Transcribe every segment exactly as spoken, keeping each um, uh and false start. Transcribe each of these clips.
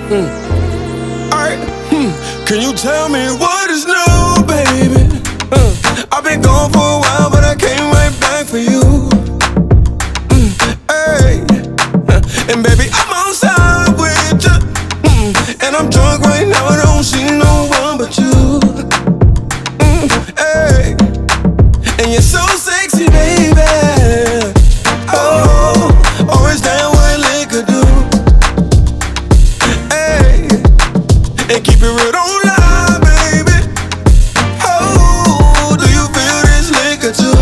Mm. Alright, hmm. Can you tell me what is new, baby? Uh. I've been gone for a while, but I came right back for you. Mm. Hey, uh. And baby, I'm outside with you, mm. And I'm drunk right now, I don't see no one but you. Mm. Hey, and you're so sexy, baby. Oh, always down what liquor do. Hey, and keep it real, don't lie, baby. Oh, do you feel this liquor too?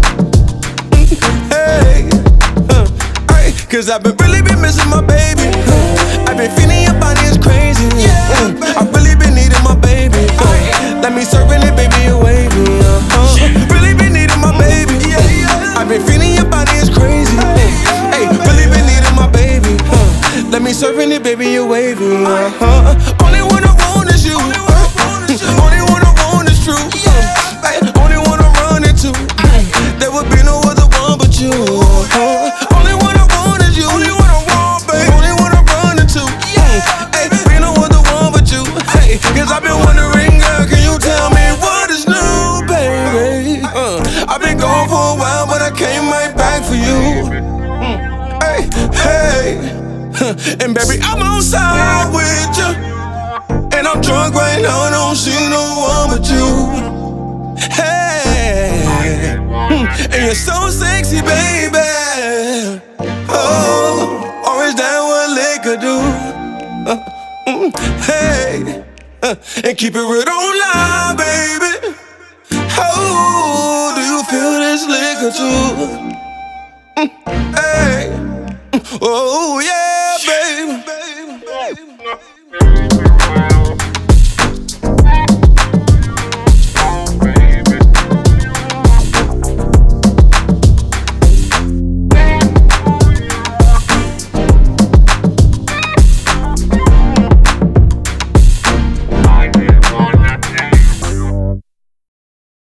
Hey, uh, hey, cause I've been really been missing my baby. uh, I've been feeling your body is crazy. uh, I've really been needing my baby. uh, Let me serving it, baby, you wavy. uh-huh. Really been needing my baby. I've been feeling your body is crazy. Hey, really been needing my baby. uh, Let me serving it, baby, you wavy. uh-huh. Only one I want is you. uh, Only one I want is true. uh, ay, Only one I run into. There would be no other one but you. uh, Only one I want is you. Only one I want, baby. Only one I run into. Ay, be no other one but you. Hey, cause I've been wondering, girl, can you tell me what is new, baby? uh, I've been gone for a while, but I came right back for you. Mm. Hey, hey, and baby, I'm outside with you, and I'm drunk right now, I don't see no one but you. Hey, mm. And you're so sexy, baby. Oh, always down what liquor do. Uh, mm, hey, uh, and keep it real, don't lie, baby. Oh, do you feel this liquor too? Mm, hey, mm, oh yeah, baby.